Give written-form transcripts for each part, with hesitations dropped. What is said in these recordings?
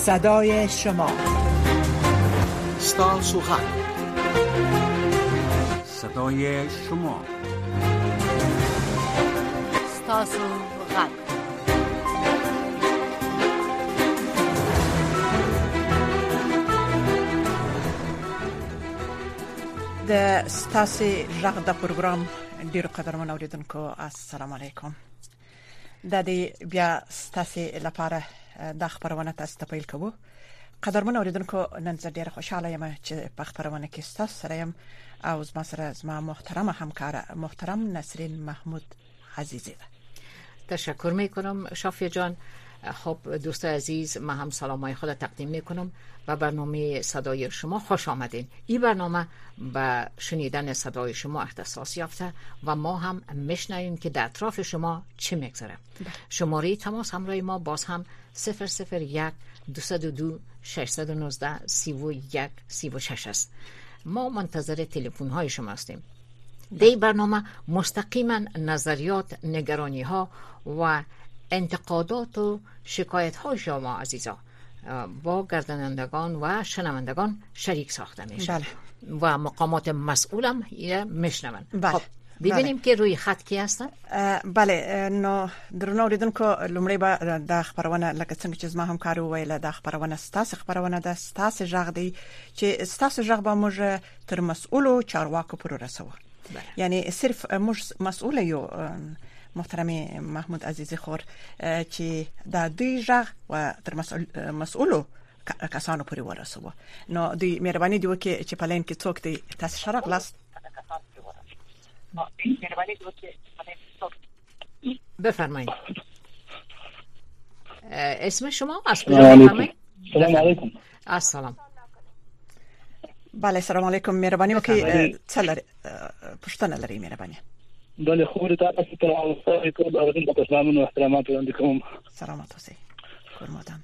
صدای شما. ستاسو غږ، صدای شما. ستاسو غږ. د ستاسو غږ د پروګرام ډیرو قدرمن اوریدونکو السلام علیکم. د دې بیا ستاسو لپاره د خبرونه تاسو ته پیل کوو. قدرمن اوریدونکو نن زه ډیره خوشاله یم چې په خبرونه کې تاسو سره یم او زما سره زما محترم همکار محترم نسرین محمود عزیزی ده. تشکر میکنم شافیه جان. خب دوستان عزیز، من هم سلامای خود تقدیم میکنم و برنامه صدای شما خوش آمدین. این برنامه به شنیدن صدای شما اختصاص یافته و ما هم میشنویم که در اطراف شما چه میگذره. شماره تماس همراه ما باز هم 001 202 619 31 36 است. ما منتظر تلفن های شما هستیم. در برنامه مستقیما نظریات، نگرانی ها و انتقادات و شکایت های شما عزیزا با گردانندگان و شنوندگان شریک ساخته میشه. بله. و مقامات مسئولم میشنون. بله. خب ببینیم که روی خط کی هستن. بله، نو درنو اوریدونکو لومړی به د خبرونه لکه څنګه چې زما همکار وویل د خبرونه ستاسو خبرونه د ستاسو ژغ دی چې ستاسو ژغ به موږ تر مسؤلو چارواکو پورې رسوو. یعنی صرف موږ مسؤل یو محترم محمود عزیزی خور چې د دوی ژغ و تر مسؤلو کسانو پورې ورسوو. نو دوی مهرباني دی وکړي چې په لین کې څوک دی تاسو شرق لاست بفرمایید. اسم شما از کجا بفرمایید؟ سلام علیکم. السلام. بله سلام علیکم. مهرباني وکړئ څلر پښتنه لري مهرباني. بله خو تاسو ته ټول اوریدونکو ته سلام او احترامات وړاندې کوم. سلامات اوسئ. کورمدان.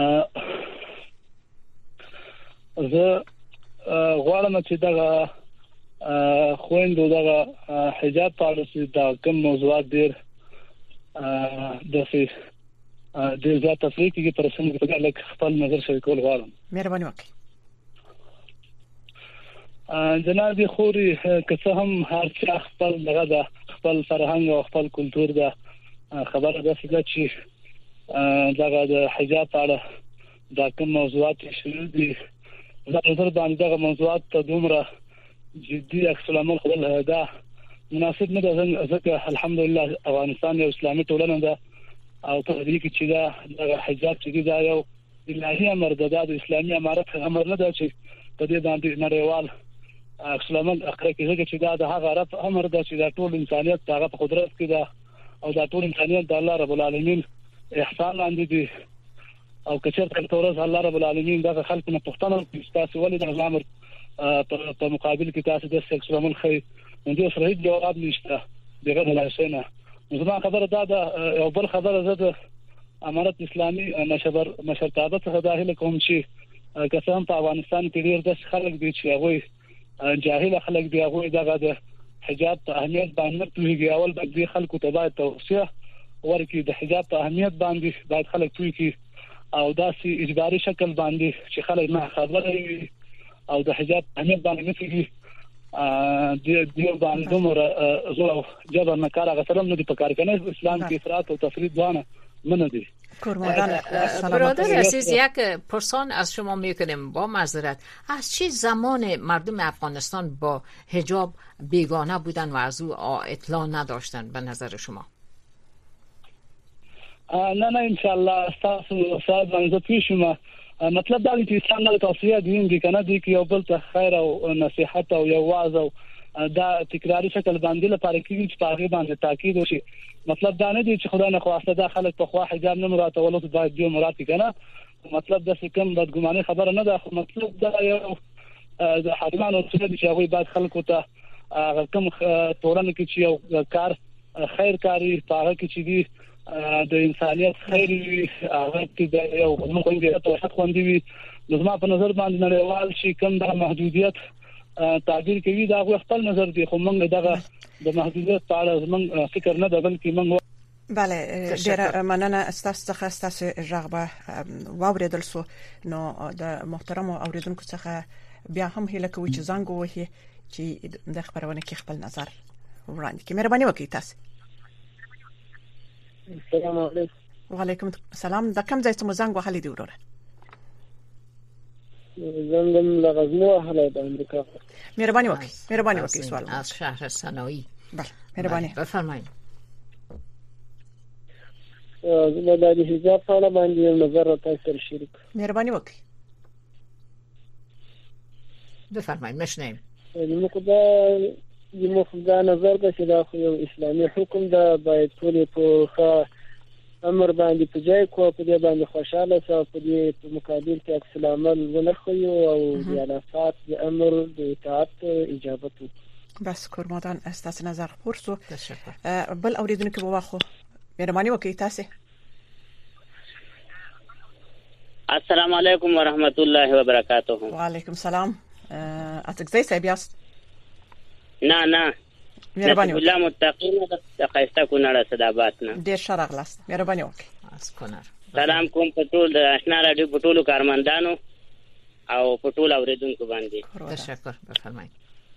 زه غواړم چې دا خويندو دا حجاب پالیسي دا کوم موضوعات ډیر د څه د زیات تفریق کې پر څنګه په لکه خپل نظر شریکول غواړم. مهرباني وکړئ. جناب خوري که څه هم هر څه خپل دغه خپل فرهنګ او خپل کلچر دا خبره ده چې دغه د حجاب اړه دا کوم موضوعات شروع دي زه نظر باندې دغه موضوعات ته دومره جدي عکس العمل خپل دا مناسب نه ده ځکه الحمدلله افغانستان یو اسلامي ټولنه ده او په دې کې چې دا حجاب چې دا یو الهي امر ده د اسلامي امارت امر نه ده چې په دې باندې نړیوال عکس العمل اخره کې چې دا د هغه عرب امر ده چې دا ټول انسانيت هغه په قدرت کې ده او دا ټول انسانيت د الله رب العالمین احسان لاندې دي او کچر تورز الله رب العالمین دا خلق نه پښتنه تاسو ولې د امر په مقابل کې تاسو د سکس عمل خي نو صحیح جواب نشته دغه لاسنه. زما خبره دا یو بل خبره زده امارت اسلامي مشرتابه څخه داخله کوم چې قسم په افغانستان کې ډیر د خلک دي چې هغه جاهل خلک دی هغه دغه د حجاب ته اهمیت باندې توګي اول د خلکو ته باید توصيه ورکړي د حجاب ته اهمیت باندې باید خلک توګي او داسې اجباري شکل باندې چې خلک نه خبره وي او د حجاب اهمیت باندې نفيږي د باندې دومره زو جبر نه کار غسلم نه دی په کار کنه اسلام کې افراط او تفرید وانه من دی. برادر عزیز یک پرسان از شما میکنیم با معذرت، از چه زمان مردم افغانستان با حجاب بیگانه بودن و از او اطلاع نداشتن به نظر شما؟ نه انشاءالله تاسو صاحب باندې پیښه مطلب دا دی چې اسلام د توصیه دین دی کنه دی کې یو بل ته خیر او نصيحت او یو واعظ او دا تکراری شکل باندې لپاره کېږي چې په هغه باندې تاکید وشي. مطلب دا نه دی چې خدای نه خواسته دا خلک په خوا حجاب نه مراد او ولته باید دی مراد کنه. مطلب دا څه کوم بدګماني خبره نه ده. مطلب دا یو د حرمانو څخه چې هغه باید خلکو ته کوم تورن کې چې یو کار خیر کاری پاره کې چې دی د انسانيت خیر وي هغه کې د یو موږ ته حق خوندې وي. زما په نظر باندې نړیوال شي کوم د محدودیت تعبیر کوي دا خپل نظر دی خو موږ دغه د محدودیت په اړه موږ فکر نه ده بلکې موږ بله ډیر مننه استاسو څخه استاسو ژغبه واوریدل سو نو د محترم اوریدونکو څخه بیا هم هله کوي چې زنګ وهي چې د خبرونه کې خپل نظر وړاندې کړي. مهرباني وکړئ تاسو. السلام علیکم. وعلیکم السلام. د کوم ځای څخه زنګ وهلی دی وروره؟ زنګم لغزنو اهله د امریکا. مهرباني وکړئ سوال از شهر سنایی. بله مهرباني. بفرمایئ. زه د حجاب په اړه باندې نظر تاسو شریک. مهرباني وکړئ. بفرمایئ مشنیم. زموږ دا نظر ده چې دا خو یو اسلامي حکم ده، باید ټول په امر باندې په ځای کو په دې باندې خوشاله شو، په دې په مقابل کې عکس العمل ونخوي او د اعلانات د امر د اطاعت اجابت. بس کورمادان استاسو نظر پورسو. تشکر. بل اوریدونکو په واخو مهرباني وکړئ تاسو. السلام علیکم ورحمت الله وبرکاته. وعلیکم السلام. اتګ ځای بیاست؟ نه مهرباني وکړئ. الله متقین د خیسته کونړ صدابات نه ډیر شرغلاست. مهرباني وکړئ. از کونړ. سلام کوم په ټول د آشنا راډیو په ټولو کارمندانو او په ټول اوریدونکو باندې. تشکر. بفرمایئ.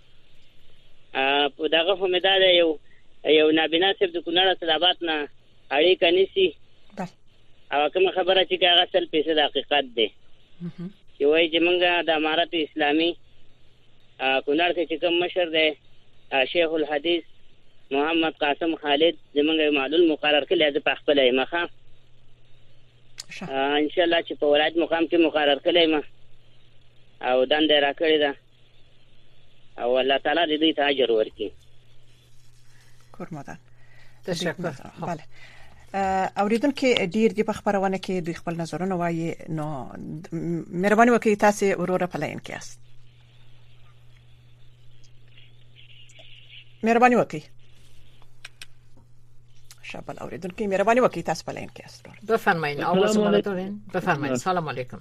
په دغه فهمیدا ده یو نابینا صاحب د کونړ صدابات نه اړیکه نیسی. او کوم خبره چې هغه اصل پیسې د حقیقت ده. یو وایي چې موږ د امارت اسلامي کونړ کې چې کوم مشر ده شیخ الحدیث محمد قاسم خالد زمونږ معلول مقرر کړی دی په خپل مخه ان شاء الله چې په ولایت مقام کې مقرر کړی ما او دنده راکړی ده او الله تعالی دې ته اجر ورکړي. کورمادان. تشکر. بله اوریدونکو ډیر دی په خبرونه کې دوی خپل نظرونه وایي نو مهرباني وکړئ تاسو وروره په لاین کې یاست. مهرباني وکړئ. شابل اوریدونکو مهرباني وکړئ تاسو په لاین کې یاست. بفرمایئ. اواز مو راټولین. بفرمایئ. سلام علیکم.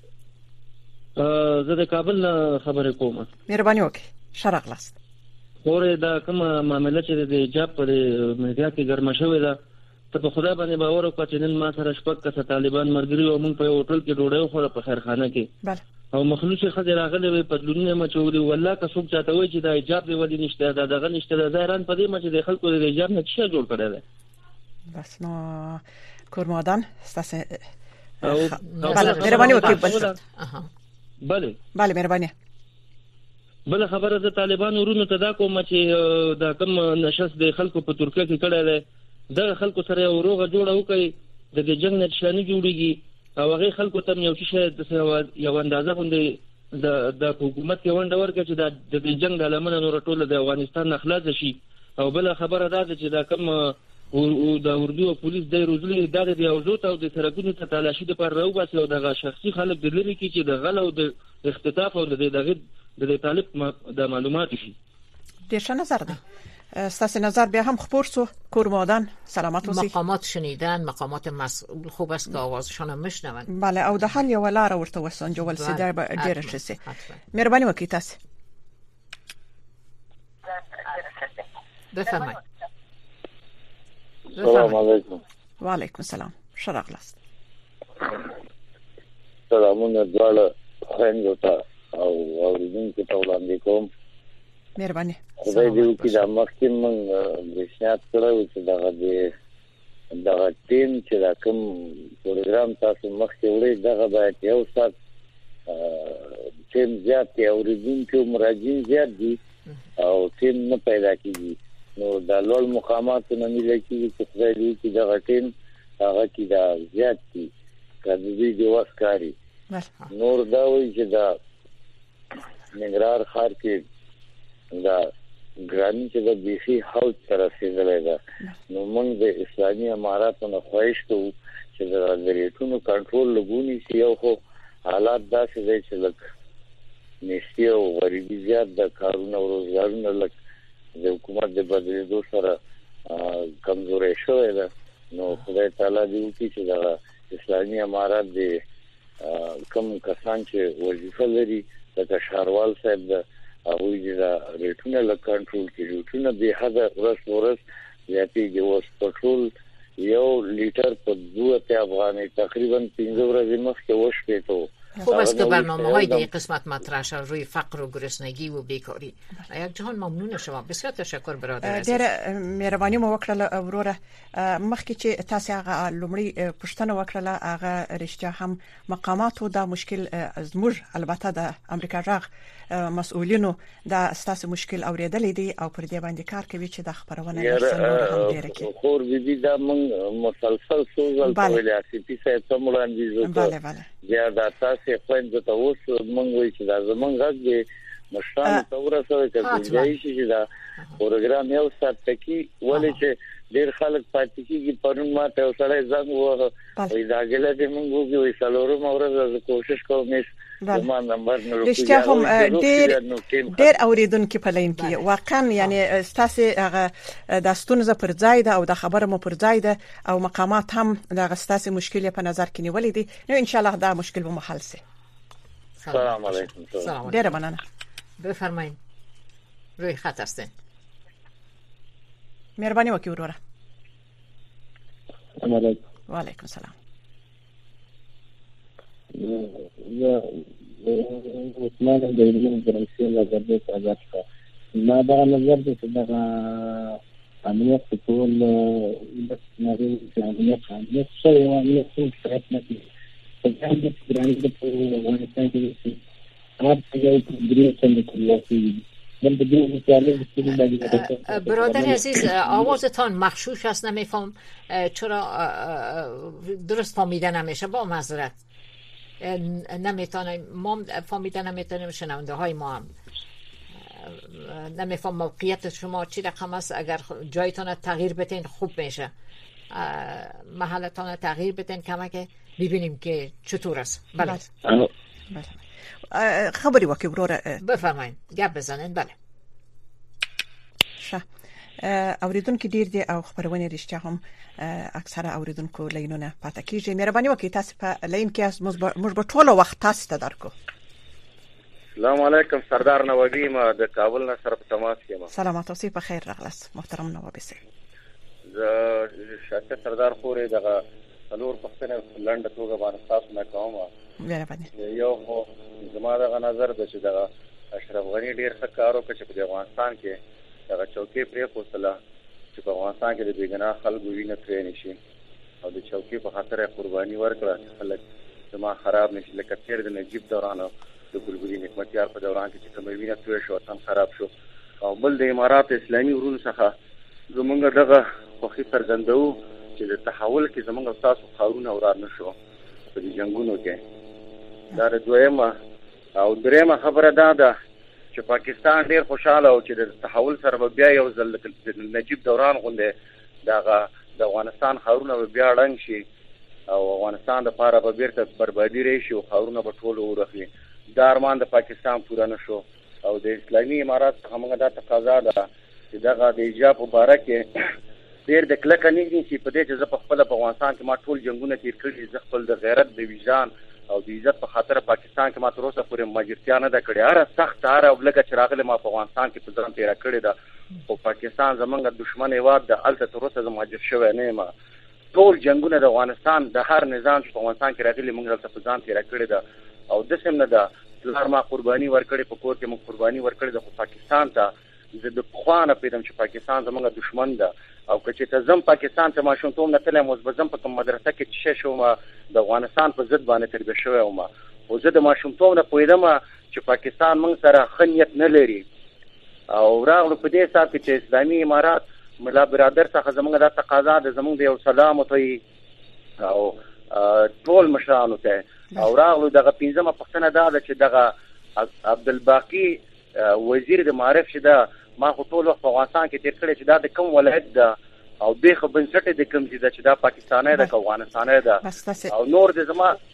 زه د کابل خبرې کوم. مهرباني وکړئ. شرغلاست. اورې دا کوم معاملې چې د حجاب په میډیا کې ګرمه شوې ده، ته په خدای باندې باور وکړه چې نن ما سره شپږ کسه طالبان مرګري او موږ په هوټل کې ډوډۍ وخوړه په خیرخانه کې. بله. او مخلوق خځه راغله وي پدلونه مچوري والله که څوک چاته وي چې دا حجاب دی ولې نشته دا دغه نشته دا ځایران په دې مچ د خلکو د حجاب نه څه جوړ کړی دی. بس نو کورمادان تاسو بله مهرباني وکړئ. بله مهرباني. بل خبره د طالبان ورونو ته دا کوم چې دا کوم نشست د خلکو په ترکیه کې کړی دی، د خلکو سره یو روغه جوړه وکړي د دې جنگ نشانه جوړیږي او هغه خلکو ته یو څه یو اندازه باندې د حکومت کې ونډه ورکړي چې د دې جنگ د لمنه نور ټول د افغانستان نه خلاص شي. او بل خبره دا چې دا کوم او د اردو پولیس د روزلي د یوزو ته د سرکونو ته تلاشي د پر راوباسي او د شخصي خلک د لری کې چې د غل او د اختطاف او د طالب د معلومات شي. ډیر ښه نظر ده. استاسو نظر بیا هم خبر سو کورمادان سلامت اوسئ. مقامات شنیدن، مقامات مسئول خوب است که آوازشان هم میشنون. بله او د حل یو لار ورته وسنجول سي در ډیر ښه سي. مهرباني وکړئ تاسو. بفرمایئ. السلام علیکم. وعلیکم السلام. شرغلاست. سلامونه دواړه خويندو ته او اوریدونکو ته وړاندې کوم. مهرباني. خدای دې وکړي دا مخکې موږ د شناخت کړو چې دغه ټیم چې دا کوم پروګرام تاسو مخکې وړي دغه باید یو سات ټیم زیات دی اوریدونکو مراجعین زیات دي او ټیم نه پیدا کیږي نو د لوړ مقاماتو نه ملي کیږي چې خدای دې وکړي دغه ټیم هغه کې دا زیات دي کله دې واسکاري نور دا وایي چې دا نګرار خار کې دا ګرانی چې د بیخي حوض سره رسیدلې ده نو موږ د اسلامي اماراتو نه خواهش کوو چې د ریټونو کنټرول لګونی شي او خو حالات داسې دي چې لکه نشي او غریبي زیات د کارونو او روزګارونو لکه د حکومت د بدلېدو سره کمزوري شوې ده نو خدای تعالی دې وکړي چې د اسلامي امارات د کوم کسان چې وظیفه لري د شهروال صاحب د هغه د ریټونو له کنټرول کې ریټونو به حد ورس زیاتې د اوس پټرول یو لیټر په 2 افغانۍ تقریبا 15 ورځې مخکې وشپېته. خوب است که برنامه‌های در این قسمت مطرح شد روی فقر و گرسنگی و بیکاری. یک جهان ممنون شما. بسیار تشکر برادر عزیز. ډېر مهرباني مو وکړه وروره. مخکې چې تاسو هغه لومړی پوښتنه وکړه هغه رښتیا هم مقاماتو دا مشکل زموږ البته د امریکا غږ مسؤلینو دا ستاسو مشکل اوریدلې دي او پر دې باندې کار کوي چې د خبرونه هم ډېر کې. خور دي دا موږ مسلسل سوزل کولای شي چې څه وړاندیز وکړو. یا دا تاسو خوند ته اوس موږ وایي چې دا زمونږ غږ دی مشرانو ته ورسوي چې چې دا پروګرام یو سات تکي ولې چې ډېر خلک پاتې کیږي پرون ماته یو سړی زنګ ووهه وایي دا ګله دې موږ وګورئ څلورم ورځ زه کوشش کوم زما نمبر نه رښتیا هم ډېر اوریدونکو په لین کې واقعا یعنی ستاسو هغه د ستونزه پر ځای ده او د خبره مو پر ځای ده او مقامات هم د ستاسو مشکل په نظر کې نیولې دي نو ان شاء الله دا مشکل به حل شي. سلام علیکم. ډېر مننه. بفرمایید. روی خط هستین. مهرباني وکړئ وروره. و علیکم السلام. عثمان د علم درنسي نظر دې آزاد کا ما دا نظر دې چې دا امنیت ټول د نړۍ د امنیت سره یو امنیت څه فرق نه کوي. څنګه چې ګرانې د افغانستان کې هر څه یو درې څنګه کوي. برادر عزیز آوازتان مخشوش است نمیفهم چرا درست فهمیده نمیشه با معذرت نمیتونم ما فهمیده نمیتونیم شنونده های ما هم نمیفهم موقعیت شما چی رقم است اگر جایتان تغییر بدین خوب میشه محلتان تغییر بدین کمک ببینیم که چطور است. بله خبری وکي وروره بفرمایئ گپ بزنین. بله ښه اوریدونکو ډیر دي او خبرونه رښتیا هم اکثره اوریدونکو لینونه پاتې کیږي. مهرباني وکړئ تاسو په لین کې موږ به ټول وخت تاسو ته درکو. السلام علیکم سردار نوابی ما د کابل نه سره په تماس کې. سلامات اوسئ په خیر راغلاست محترم نوابی سي. زه شاته سردار خورې دغه څلور پښتنه لنډه توګه باندې تاسو نه کوم. یو خو زما دغه نظر د چې دغه اشرف غنی ډیر ښه کار وکړ چې په افغانستان کې دغه چوکۍ پرې خوستله چې په افغانستان کې د بېګناه خلکو وینه ترې نشي او د چوکۍ په خاطر قرباني ورکړه چې خلک زما خراب نشي لکه تیر د نجیب دوران او د ګلبدین حکمتیار په دوران کې چې کومه وینه توی شو وطن خراب شو. او بل د امارات اسلامي ورونو څخه زمونږ دغه خوښي څرګندوو چې د تحول کې زمونږ تاسو خاورونه ورار نشو په دې جنگونو کې. دا دویمه او دریمه خبره ده چې پاکستان ډیر خوشاله او چې د تحول سره بیا یو ځل نجیب دوران غونډه دغه د افغانستان خاورونه بیا ړنګ شي او افغانستان د لپاره به بیرته بربادي راشي او خاورونه به ټول ورخي. دا ارمان د پاکستان پوره نشو او د اسلامي امارات څخه موږ دا تقاضا ده چې دغه د ایجاب مبارک ډیر د کلکه نه چې په دې چې زه په خپل په افغانستان کې ما ټول جنگونه تیر کړي زه خپل د غیرت د وجدان او د عزت په خاطر پاکستان کې ما تر اوسه پورې ماجرتیا نه ده کړې. هر سخت هر ابلګه چې راغله ما په افغانستان کې په ځان تیر کړې ده او پاکستان زمونږ دشمن هیواد د الته تر اوسه زما ماجر شوی نه ما ټول جنگونه د افغانستان د هر نظام چې په افغانستان کې راغلي موږ الته په ځان تیر کړې ده او د سم نه ده لار ما قرباني ورکړې په کور کې موږ قرباني ورکړې ده خو پاکستان ته د خوانه پیدم چې پاکستان زمونږ دشمن ده او که چې ته زم پاکستان ته ماشوم ته نه تلم اوس بزم په کوم مدرسه کې چې شوم د افغانستان په ضد باندې تربیه شوی وم او زه د ماشوم ته نه پوهیدم چې پاکستان موږ سره خنیت نه لري او راغلو په دې حساب کې چې اسلامي امارات ملا برادر څخه زمونږ د تقاضا د زمونږ د یو سلام ته او ټول مشرانو ته او راغلو دغه پنځمه پښتنه ده چې دغه عبدالباقی وزیر د معارف شته ما خو ټول وخت په افغانستان کې تیر کړی چې دا د کوم ولایت ده او بیخ بنسټ د کوم چې دا پاکستاني ده که افغانستاني ده او نور د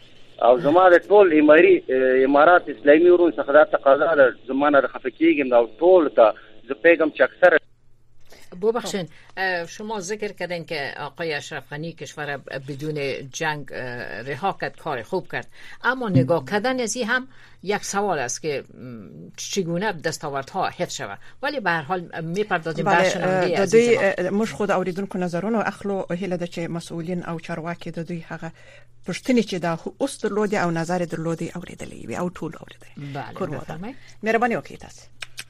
زما د ټول امارات اسلامي ورون څخه دا تقاضا ده زما نه خفه کېږم او ټول ته زه پیغام چې اکثر ببخشید شما ذکر کردین که آقای اشرف غنی کشور بدون جنگ رها کرد، کار خوب کرد، اما نگاه کردن از این هم یک سوال است که چگونه دستاوردها حفظ شود. ولی به هر حال میپردازیم به شنونده عزیز ما. مش خود اوریدونکو نظرونه اخلو هله د چې مسؤلین او چارواکي د دوی هغه پښتني چې دا اوس درلودي او نظر درلودي اوریدلې وي او ټول اوریدلې. بله مهرباني وکړئ تاسو.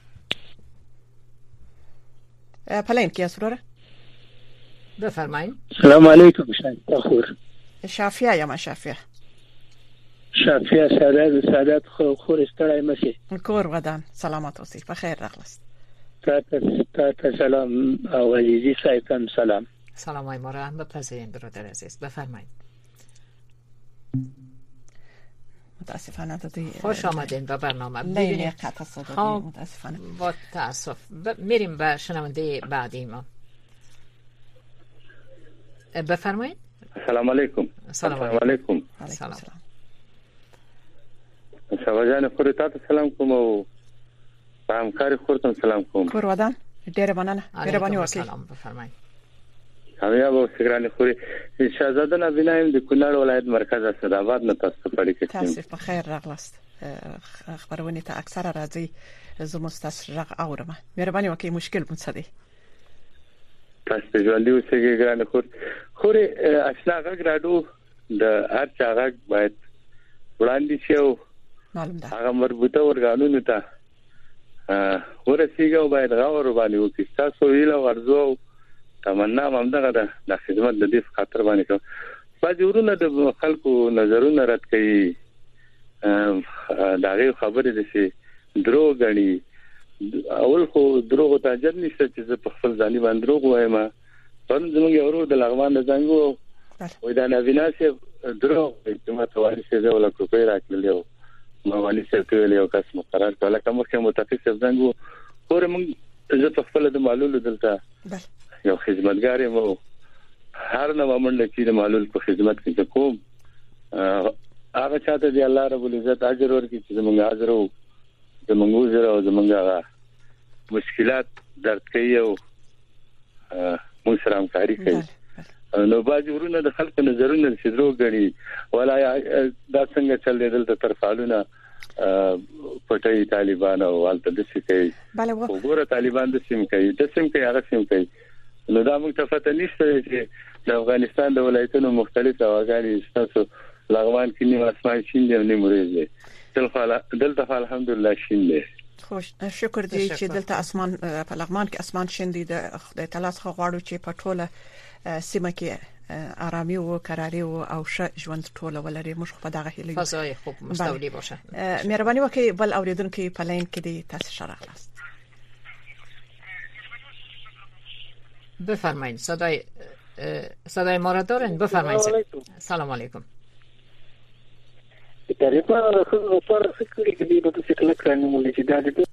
پلین کی اسرار بفرمایید. السلام علیکم شاید شافیه یا ما شافیه سعادت خور استرای مسی کور ودان سلامت اوسئ په خیر راغلاست. تا سلام او عزیزی صاحبم سلام. سلامای ما را هم بپذیرید برادر عزیز، بفرمایید. متاسفانه دادی خوش آمدین به برنامه. ببینید قطع صدا متاسفانه با تاسف میریم به شنونده بعدی ما. بفرمایید. السلام علیکم. سلام علیکم. سلام. شواجان خورتا ته سلام کوم او همکار خورتم سلام کوم. کور ودان ډیر مننه. مهرباني وکړئ. سلام بفرمایید. کامیاب او سګرانی خوري شاهزاده نبینایم د کونړ ولایت مرکز اسداباد نه تاسو په اړیکه کې. تاسو په خیر راغلاست. خبرونه ته اکثره راځي زموږ تاسو رغ اورم. مهرباني وکړئ مشکل مو څه دی؟ تاسو ته ژوندۍ اوسئ ګران خوري اشنا غږ راډو د هر چا غږ باید وړاندې شي او معلوم ده هغه مربوطه ورګانونو ته ورسیږي او باید غوړ باندې وکړي. تاسو ویله ورزو تمنا هم دغه د خدمت د دې خاطر باندې کوم. بعض ورونه د خلکو نظرونه رد کوي، دا خبره ده چې دروغ غني. اول خو دروغ ته اجر نشته چې په خپل ځاني باندې دروغ وایم. پرون زموږ یو د لغمان د زنګو وې دا نویناسه دروغ چې ما ته وایي چې ولا کوپی راکړلې ما وایي چې ته یو کس مقرر کړل کوم چې متفق زنګو پورې موږ زه په خپل د معلول دلته یو خدمتګار یم. هر نو موږ چې د معلول په خدمت کې کوم هغه چاته دی الله رب العزت اجر ورکړي چې موږ حاضر وو زمونږ زره او زمونږه مشکلات درک کوي او موږ سره همکاري کوي. نو باج ورونه د خلکو نظرونه چې دروغ غني ولا دا څنګه چل دی دلته طرفالونه پټي طالبان او الته د څه کوي وګوره طالبان د سیم کوي هغه سیم کوي. نو دا موږ ته فتح نشته چې د افغانستان د ولایتونو مختلف اواګانی تاسو لغمان کې نیمه اسمان شین دی نه مریض دلته الحمدلله شین دی. خوش شکر دی چې دلته اسمان په لغمان کې اسمان شین دی. د خدای تعالی څخه غواړو چې په ټوله سیمه کې آرامي او قراري او ښه ژوند ټوله ولري. موږ په دغه هیله فضای خوب مستولی باشه. مهرباني وکړئ بل اوریدونکو په لاین کې دی تاسو شراغلاست. بفرمایید. صدای ما را دارین؟ بفرمایید. سلام علیکم. تقریبا پر فکر کې دی په څه کله کړنه مولې چې دا د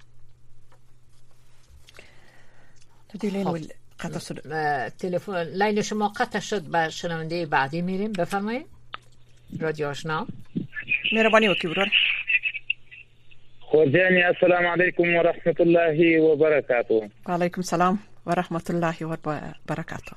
تدلین قطع شد. تلفن لاین شما قطع شد. به شنونده بعدی میریم. بفرمایید. رادیو آشنا. مهربانی وکړئ برادر. خورجانی السلام علیکم و رحمت الله و برکاته. و علیکم السلام و رحمت الله و برکاته.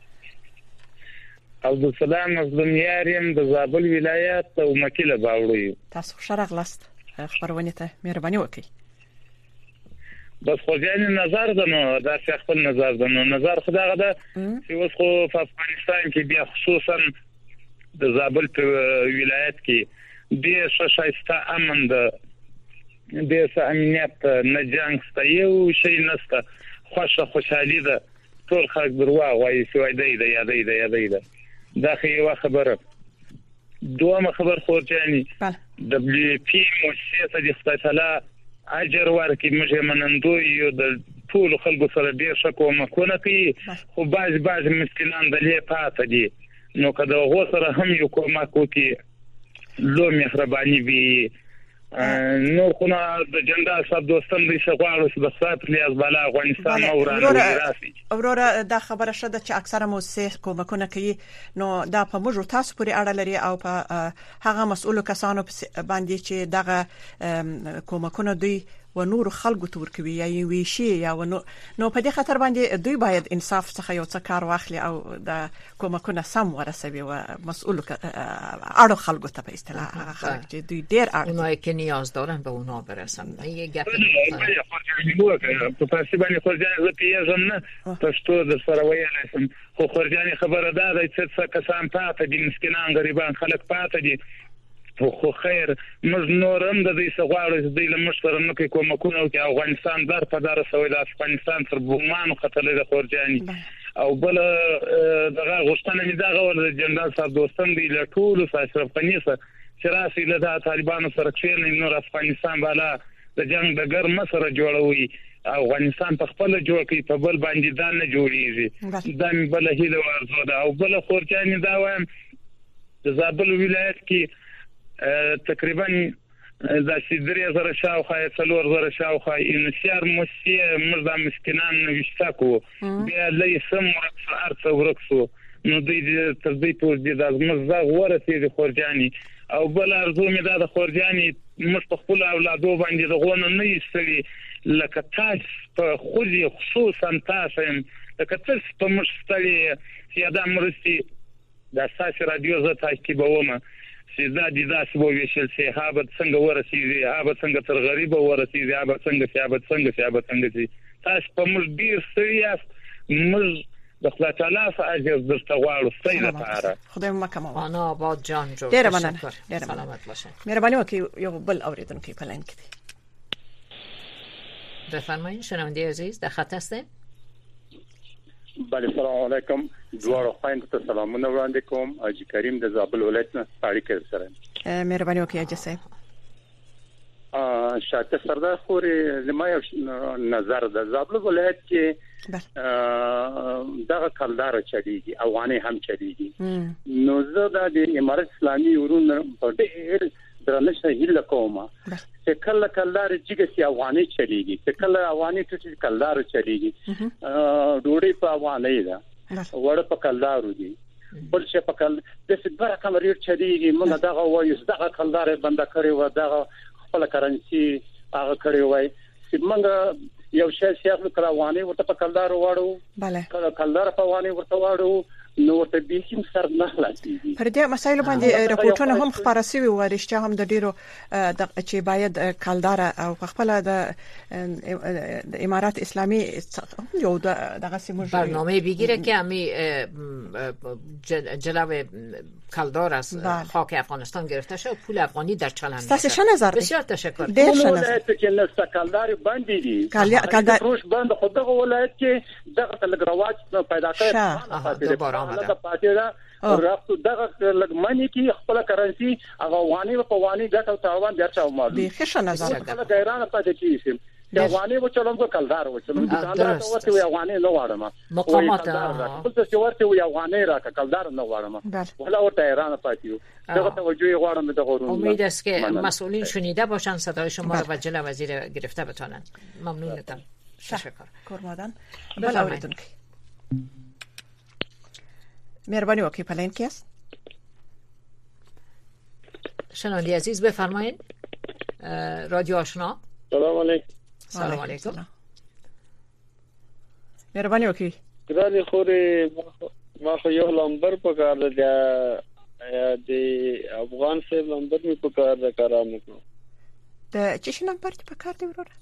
عبدالسلام مظلومیاریم د زابل ولایت او مکیله باوړی. تاسو شرغلاست خبرونه ته مهرباني وکړئ. بس خورجانی نظر دنو دا خپل نظر دنو نظر خدای غدا چې اوس خو په افغانستان کې بیا خصوصا د زابل په ولایت کې ډېر شایسته امن ده، ډېر امنیت نه جنگ سته، یو شی نسته، خوشحالي ده. ټول خلک درواغ وایي چې وای دی یادې ده. دا خو یو خبره. دوه خبر خورجانی دبليو پی مؤسسه د خدای تعالی اجر ورکړي. موږ منندوی یو د ټول خلکو سره ډیر شکو مکونه کوي، خو بعض مسکینان د لې پاتې دي. نو کله هغه سره هم یو کومک وکړي لو مهرباني وي. نو خو د جنډا صاحب دوستان دې شغواړو چې بسات لیاز بالا افغانستان او راسي اورora دا خبره شته چې اکثره مؤسسې کومکونه کوي. نو دا په موږ تاسو پورې اړه لري او په هغه مسؤلو کسانو باندې چې دغه کومکونه دوی و نور خلکو تور کوي یا ویشي یا نو په دې خاطر باندې دوی باید انصاف څخه یو څه کار واخلي او د کومکونه سم ورسوي و مسؤل اړو خلکو ته په اصطلاح خلک چې دوی ډیر اونایی که نیاز دارن به اونا برسن یه گپ په فارسی باندې خورجان زه پیژنم نه پښتو د سره ویلای سم خو خورجان خبره ده چې کسان پاتې دي مسکینان غریبان خلک پاتې دي خو خیر موږ نورم د دې سغواړو چې د مشتر نو کې کومکونه او افغانستان در په دار سوي د افغانستان تر بومان خطر د خورجاني او بل دغه غوښتنه مې دغه ول جنرال صاحب دوستان دی له ټولو اشرف غني سره چې راسي له طالبانو سره کېنې نور افغانستان بالا د جنگ د ګرم سره جوړوي افغانستان په خپل جوړ کې په بل باندې دان نه جوړیږي دا بل هیله ورزو ده او بل خورجاني دا وایم د زابل ولایت کې تقریبا د سیدری زره شاوخه څلور زره شاوخه انسیار موسیه مردا مسکینان وشتاکو بیا لې سم ارڅ ورکسو نو د تدبیر په دې د مزغ ورته د خورجاني او بل ارزو مې د خورجاني مش په خپل اولادو باندې دغونه نه یستري لکه تاسو په خولي خصوصا تاسو لکه تاسو په مشتري چې دا مرستي د اساس رادیو زه تعقیبوم چې دا د داس وو ویشل سي هابت څنګه ورسیږي هابت څنګه تر غریب ورسیږي هابت څنګه تاسو په موږ ډیر سریاس موږ د خدای تعالی فاجر درته غواړو ستاسو لپاره خدای مو کوم انا آباد جان جو ډیر مننه سلامت باشه مهرباني وکړئ یو بل اوریدونکو په لاین کې بفرمایید شنونده عزیز در خط هستید بله سلام علیکم دوار خوایند ته سلامونه وړاندې کوم اجي کریم د زابل ولایت نه اړیکې سره مهرباني وکړئ اجي صاحب شاته سردار خوري زما یو نظر د زابل ولایت کې دغه کلدار چلیږي افغاني هم چلیږي نو زه د امارت اسلامي ورون په ډېر درنښت هیله کوم چې کله کلدار چې افغاني چلیږي چې کله افغاني چې کلدار چلیږي ډوړې په افغاني ده وړ په کلدارو دي بل څه په کل د څه کمریر چلیږي موږ دغه وایو دغه کلدار بند کړی و دغه خپل کرنسي هغه کړی وای چې موږ یو شی شیخ کراوانی ورته په کلدار واړو bale کلدار په وانی ورته واړو نو ورته به هیڅ سر نه لاتي پر دې مسایلو باندې راپورټونه هم خبره شوی و رښتیا هم د ډیرو چې باید کلدار او خپل د امارات اسلامي یو دغه سیمه برنامه بگیره که همی جلو کلدار از خاک افغانستان گرفته شد پول افغانی در چلند استاسه نظر بسیار تشکر ولایت کې نسته کلدار باندې دي کلدار روش باندې خو دغه ولایت کې دغه تلګرواج پیدا کړی دوباره لکه پاتې رافتو دغه لګمنی کې خپل کرنسي هغه وانی په وانی ګټ او تاوان درچاو معلوم دي ښه نظر کله د ایران پاتې کیږي د افغاني و چلم کو کلدار و چلم د کلدار ورته وی افغاني نه واړم مقامات بل څه ورته وی افغاني را کلدار نه واړم ولا ورته ایران پاتیو دغه توجه غواړم د غورون امید است که مسئولین شنیده باشن صدای شما را و جلو وزیر گرفته بتونن ممنونتم تشکر کورمادان بل اوریدون کی مهربانی وکړئ په لاین کې است شنونده عزیز بفرمایید رادیو آشنا سلام علیکم سلام علیکم مهربانی وکړئ ګرانې خوري ما خو یو لمبر په کار د افغان سیب لمبر می په کار د کارام کو د چی نمبر په کار دی وروره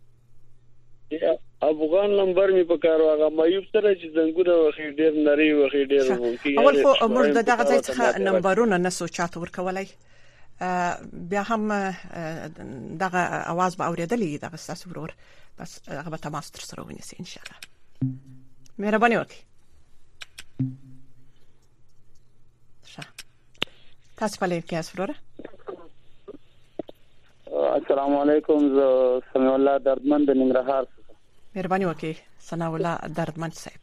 افغان نمبر می په کار واغه مایوب سره چې زنګونه وخی ډیر نری وخی ډیر ممکن اول خو موږ دغه ځای څخه نمبرونه نسو چاته ورکولای بیا هم دغه आवाज به اوریدلې دغه تاسو ورور بس هغه به تماس تر سره ونیسي ان شاء الله مهرباني وکړئ تاسو په لید کې اس وروره السلام علیکم سمع الله دردمن د ننګرهار مهرباني وکړئ ثنا الله دردمن صاحب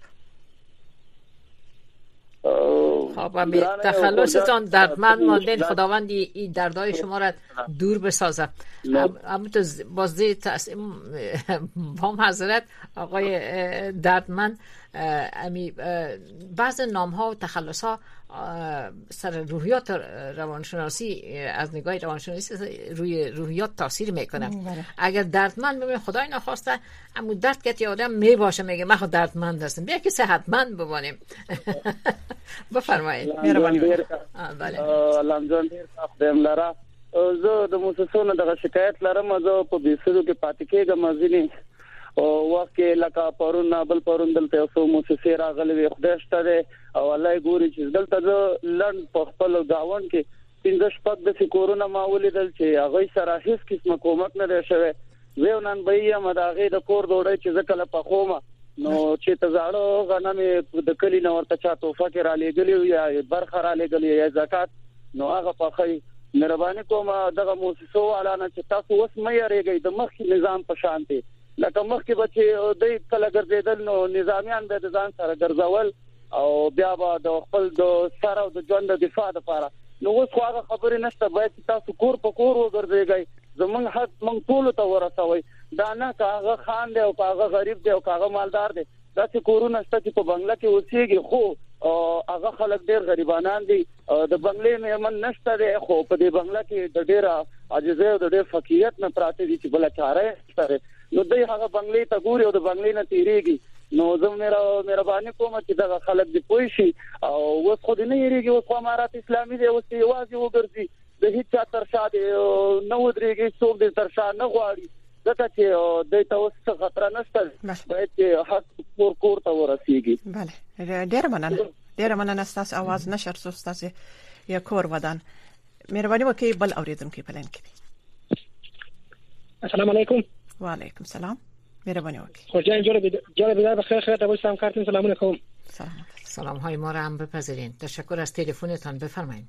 خب امی تخلصتان دردمند ماندین خداوند این دردهای شما را دور بسازد اما تو بازده با معذرت آقای دردمند امی بعض نام ها و تخلص ها سر روحیات روانشناسی از نگاه روانشناسی روی روحیات تاثیر میکنه. اگر دردمند ببین خدای نخواسته اما درد که آدم میباشه میگه من خود دردمند هستم بیا که صحتمند بمانیم. بفرمایید. مهربانی. بله. لامجان ډیر خدایم لرا زه د موسسونو د شکایت لرم زه په بیسرو کې پاتې کېږم ځینې او وخت لکه پرون بل پرون دلته اوسو موسسې راغلي وي خدای شته او الله ګوري چې دلته لند په خپل گاون کې 15 شپږ د کورونا ما ولیدل چې هغه سره هیڅ قسمه کومک نه دی شوی ویونان به یم دا غي د کور دوړې چې زکه په خومه نو چې تزاړو غنمې د کلی نو ورته چا توفه کې را لېګلی یا برخه را لېګلی یا زکات نو هغه په خی مهرباني کوم دغه موسسو اعلان چې تاسو اوس مې یریږئ د مخکې نظام په شانتي لکه مخکې بچي د کله ګرځیدل نو نظامیان به د ځان سره ګرځول او بیا به د خپل د سره او د ژوند د دفاع لپاره نو اوس هغه خبرې نشته باید تاسو کور په کور وګرځئ زمون حق مونږ ټول ته ورسوي دا نه کاغه خان دی او کاغه غریب دی او کاغه مالدار دی دا چې کورونه شته چې په بنگلا کې اوسېږي خو هغه خلک ډېر غریبانان دي د بنگلې مېرمن نشته دی خو په دې بنگلا کې د ډېر عاجزۍ او د ډېر فقیریت نه پراته دي چې بل چاره نشته نو دوی هغه بنگلې ته ګوري او د بنگلې نه تیریږي نو زه مهرباني کوم چې دا خلک دې پوي شي او اوس خو دې نه یریږي اوس امارات اسلامي دی اوس یوازې وګرځي د هیڅ چا تر شا دی نو درېږي څوک دې تر شا نه غواړي ځکه چې د تاسو خطر نشته باید چې حق کور ته ورسیږي. بله ډېر مننه تاسو आवाज نشر تاسو یا کور ودان مهرباني وکړئ بل اوریدونکو په لین کې. السلام علیکم. وعلیکم السلام. مهرباني وکړئ. خوشحال جوړ بدار بخیر خیر تاسو سلام کارتون سلامونه کوم. سلام های ما را هم بپذیرین. تشکر از تلفنتان بفرمایید.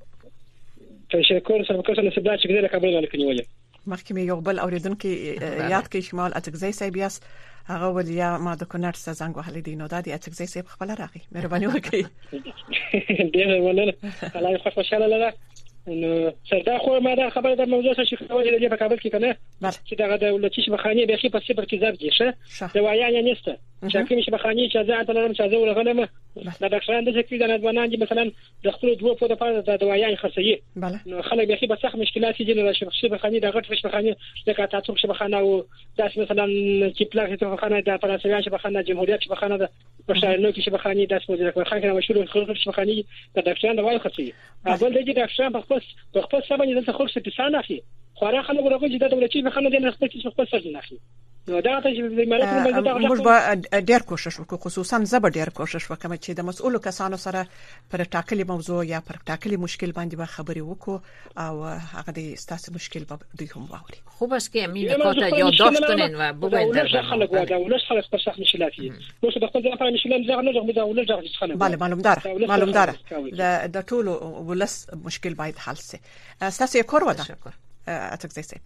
تشکر سمکه نسبت چې ګذر کابل غل کنیوله. مخکې یو بل اوریدونکو یاد کې شمال اتګزی سایبیاس هغه ولیا ما د کونړ څخه زنګ وهلی دی نو د اتګزی سیب خپل راغی مهرباني وکړئ. ډیر مننه الله خوشاله لره نو سردا خو ما دا خبره د موضوع څخه خبرې د په کابل کې کنه چې دغه دولتي شبخانه به په صفر کې ضبط شي د وایان نشته چې کوم شبخانه چې ځان ته لرم چې زه ولغنم دا ډاکټران د څه کې د ځوانان دي مثلا د خپل دوه په لپاره د وایان خرڅي نو خلک به په سخت مشکلات دي د شبخانه د غټ شبخانه د کاتاتوب شبخانه او داس مثلا چې پلاک شبخانه د فرانسویان شبخانه جمهوریت شبخانه د بشایر کې شبخانه داس په ځکه خلک مشهور خلک شبخانه د ډاکټران د وایي خرڅي اول د ډاکټران په خپل سبا د خلک څخه پسانه اخی خورا خلک ورغه چې د دولتي مخنه د خپل سر نه اخی نو دا ته چې موږ به ډېر کوشش وکړو خصوصا زبر ډېر کوشش وکړم چې د مسؤلو کسانو سره پر ټاکلي موضوع یا پر ټاکلي مشکل باندې به خبرې وکړو او هغه د ستاسو مشکل به دوی هم واوري. خوب است که می نکات یادداشت کنین و بگوین در خلک ولش خلک پر سخت مشکلاتی نو څه د خپل ځای په مشکل زغ نه زغ ولش زغ خلک بله معلوم دار د ټولو ولس مشکل باید حل شي. ستاسو یو کور ودا اتګزی سي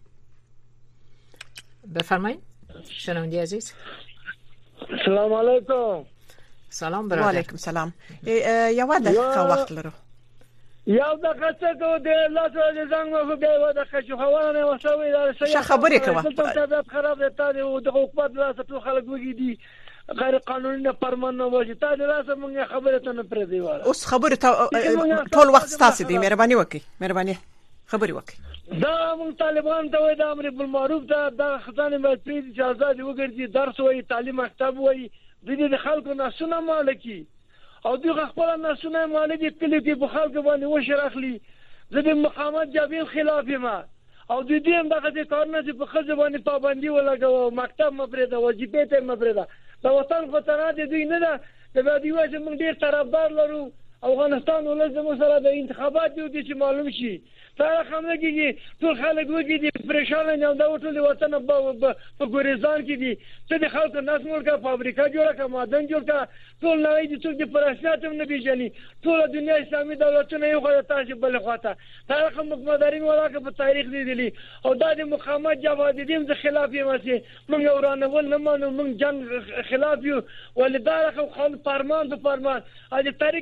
بفرمایید شنونده عزیز. السلام علیکم. سلام برادر. وعلیکم سلام. یو دقیقه وخت لرو. یو دقیقه څه کو د لاسو د زنګ په دی و د خشوخوانه وسوي دا څه خبرې کوه. طبيعت خراب ده تا د حکومت لاسه ټول خلک وګي دي غیر قانوني نه پرمن نه وځي تا د لاسه مونږه خبره ته نه پرې دی واره. اوس خبره ټول وخت تاسو دی مهرباني وکړئ مهرباني خبري وکړئ. دا مون طالبان ته وای د امر بالمعروف دا خزانه مې پریږدي چې آزاد وګرځي درس وای تعلیم مکتب وای د دې خلکو ناسونه مالکی او دوی خپل ناسونه مالکی کلی کې په خلکو باندې وشرخلی زه د مقامات جابیل خلاف ما او د دې هم دغه کارونه چې په خزه باندې پابندي ولګو مکتب مبرده وظیفه ته مبرده دا وطن خطرات دي نه ده د دې وجه موږ ډیر طرفدار لرو افغانستان ولزم سره د انتخابات دي چې معلوم شي تا خمنه کې ټول خلک وګړي دي پریشان نه دا ټول وطن په ګوريزان کې دي چې د خلکو ناس ملګه فابریکه جوړه کړه معدن جوړ کړه ټول نه دي چې د پرشات هم نه پیژني ټول دنیا اسلامي دولتونه یو غوړه تاسو بل خواته تاریخ مقدارین ولاکه په تاریخ دي او د مقاومت جواب دي د خلاف یې ماسي موږ ورانه ول نه مانو موږ جنگ خلاف یو ولدارخه خپل فرمان په فرمان اځ تاریخ په فرمان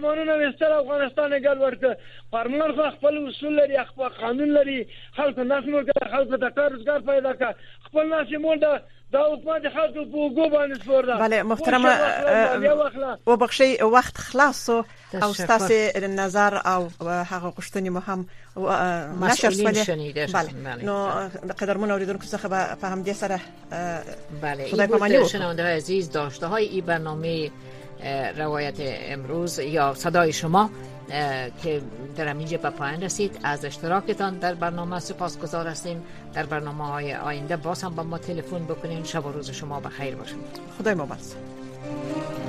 فرمانونه وستر افغانستان ګل ورته فرمان خپل اصول لري خپل قانون لري خلکو ناس مور خلکو ته کار روزګار پیدا کړ خپل ناس مور دا حکومت خلکو په وګو باندې سپورده. بله محترمه وبخشي وخت خلاص او ستاسو نظر او هغه غوښتنې مو هم نشر شولې. بله نو قدرمن اوریدونکو څخه په همدې سره بله خدای پامانی شنونده‌های عزیز داشته های این برنامه روایت امروز یا صدای شما که در همینجا به پایان رسید. از اشتراکتان در برنامه سپاسگزار هستیم. در برنامه‌های آینده باز هم با ما تلفن بکنین. شب و روز شما بخیر باشید. خدای مبارک.